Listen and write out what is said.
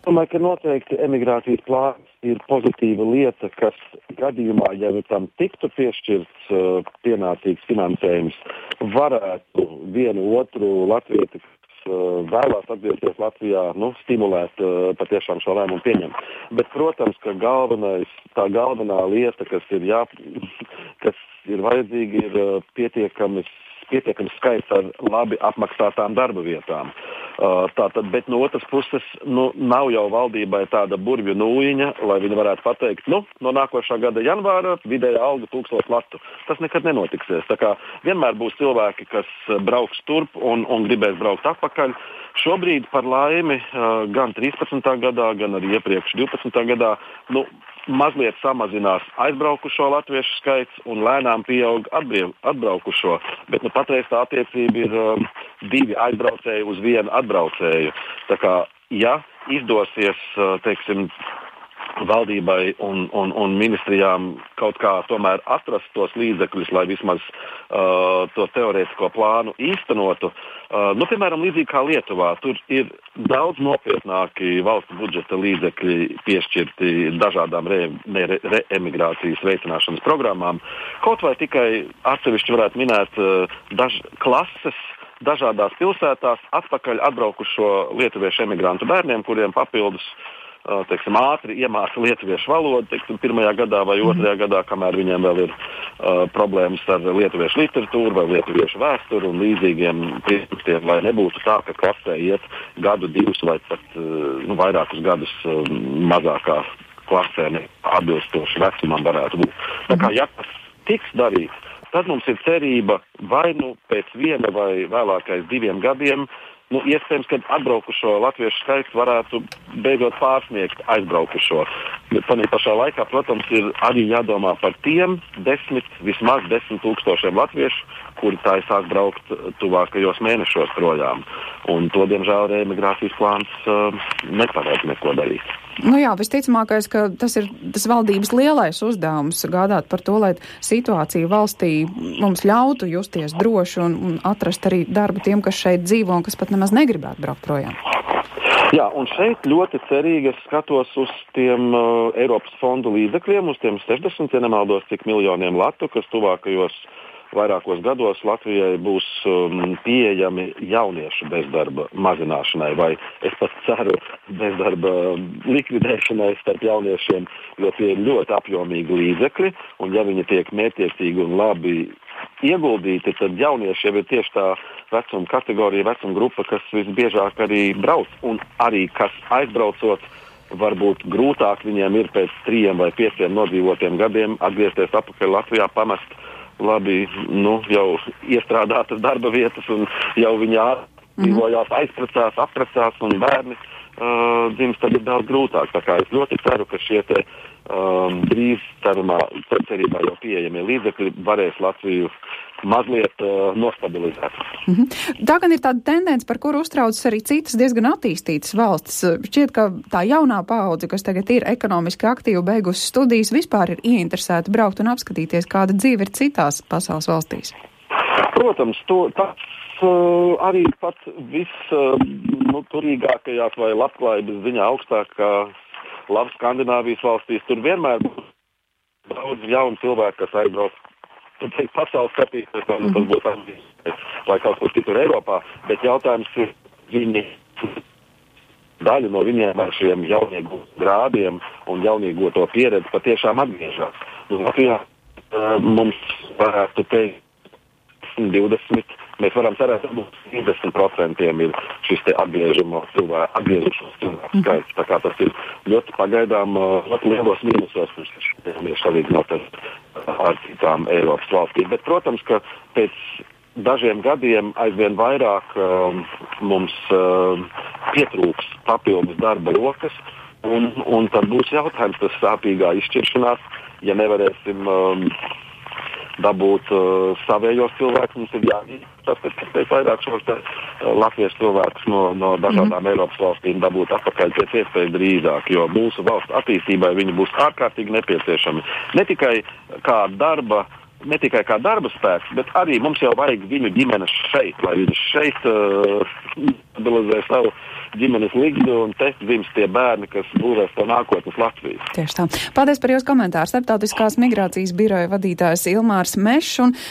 Domāju, ka noteikti emigrācijas plāns ir pozitīva lieta, kas gadījumā, ja tam tiktu piešķirts pienācīgs finansējums, varētu vienu otru latvieti, vēlās atgriezties Latvijā, stimulēt patiešām šo lēmumu pieņemt. Bet, protams, ka tā galvenā lieta, kas ir vajadzīga, ir pietiekams skaits ar labi apmaksātām darba vietām. Bet no otras puses, nav jau valdībai tāda burvju nūjiņa, lai viņi varētu pateikt, no nākošā gada janvāra vidēja alga 1000 latu. Tas nekad nenotiksies. Tā kā vienmēr būs cilvēki, kas brauks turp un gribēs braukt atpakaļ. Šobrīd par laimi gan 13. gadā, gan arī iepriekš 12. gadā, mazliet samazinās aizbraukušo latviešu skaits un lēnām pieaug atbraukušo. Bet patreiz tā attiecība ir 2 aizbraucēji uz 1 atbraucēju. Tā kā, ja izdosies, valdībai un ministrijām kaut kā tomēr atrast tos līdzekļus, lai vismaz to teorētisko plānu īstenotu, piemēram, līdzīgi kā Lietuvā, tur ir daudz nopietnāki valsts budžeta līdzekļi piešķirti dažādām reemigrācijas veicināšanas programmām. Kaut vai tikai atsevišķi varētu minēt klases dažādās pilsētās atpakaļ atbraukušo lietuviešu emigrantu bērniem, kuriem papildus ātri iemāca lietuviešu valodu, pirmajā gadā vai otrajā gadā, kamēr viņiem vēl ir problēmas ar lietuviešu literatūru vai lietuviešu vēsturu un līdzīgiem produktiem, lai nebūtu tā, ka klasē iet gadu, 2 vai pat vairākus gadus mazākā klasē atbilstoši vecumam varētu būt. Tā kā, ja tas tiks darīts, tad mums ir cerība vai pēc 1 vai vēlākais 2 gadiem, iespējams, ka atbraukušo latviešu skaits varētu beidzot pārsniegt aizbraukušo. Bet panī pašā laikā, protams, ir arī jādomā par tiem vismaz 10 000 latviešu, kuri taisās braukt tuvākajos mēnešos projām. Un to, diemžēl, reemigrācijas plāns neparedz neko darīt. Visticamākais, ka tas ir tas valdības lielais uzdevums gādāt par to, lai situācija valstī mums ļautu justies droši un atrast arī darbu tiem, kas šeit dzīvo un kas pat nemaz negribētu braukt projām. Jā, un šeit ļoti cerīgi es skatos uz tiem Eiropas fondu līdzekļiem, uz tiem 60, ja nemaldos, cik miljoniem latu, kas tuvākajos vairākos gados Latvijai būs pieejami jauniešu bezdarba mazināšanai, vai es pat ceru bezdarba likvidēšanai starp jauniešiem, jo tie ir ļoti apjomīgi līdzekļi, un ja viņi tiek mērķiecīgi un labi ieguldīti, tad jaunieši jau ir tieši tā vecuma kategorija, vecuma grupa, kas visbiežāk arī brauc, un arī kas aizbraucot, varbūt grūtāk viņiem ir pēc 3 vai 5 nodzīvotiem gadiem atgriezties atpakaļ Latvijā, pamest labi, jau iestrādātas darba vietas, un jau viņi dzīvojās, aizprecās, apprecās, un bērni dzimst, tad ir daudz grūtāk. Tā kā es ļoti ceru, ka šie drīz cerībā jau pieejamie līdzekļi varēs Latviju mazliet nostabilizēt. Tā gan ir tāda tendence, par kuru uztraucas arī citas diezgan attīstītas valstis. Šķiet, ka tā jaunā paudze, kas tagad ir ekonomiski aktīva, beigusi studijas, vispār ir ieinteresēta braukt un apskatīties, kāda dzīve ir citās pasaules valstīs. Protams, tas arī pat turīgākajās vai labklājības ziņā augstākā Skandināvijas valstīs. Tur vienmēr būs daudz jaunu cilvēku, kas aizbrauc pasaules skatīties, un tas būtu vai kaut kur citur Eiropā, bet jautājums ir daļa no viņiem ar šiem jauniegūtu grādiem un jauniegūto pieredzi patiešām atgriežas. Latvijā mums varētu teikt 20, mēs varam cerēt, ka 30% ir šis te atgriežušos cilvēku skaits. Tā kā tas ir ļoti pagaidām ļoti lielos mīnusos, mēs salīdzinot ar citām Eiropas valstīm. Bet, protams, ka pēc dažiem gadiem aizvien vairāk mums pietrūks papildus darba rokas, un tad būs jautājums, tas sāpīgā izšķiršanās, ja nevarēsim dabūt savējos cilvēkus, mums ir jāatpēc vairāk šos latviešu cilvēkus no dažādām Eiropas valstīm dabūt atpakaļ pēc iespējas drīzāk, jo mūsu valsts attīstībai viņi būs ārkārtīgi nepieciešami. Ne tikai kā darba ne tikai kā darba spēks, bet arī mums jau vajag viņu ģimenes šeit, lai viņi šeit stabilizē savu ģimenes ligzdu un te dzims tie bērni, kas būvēs to nākotnes Latviju. Tieši tā. Paldies par jūsu komentāru. Starptautiskās migrācijas biroja vadītājs Ilmārs Mešs un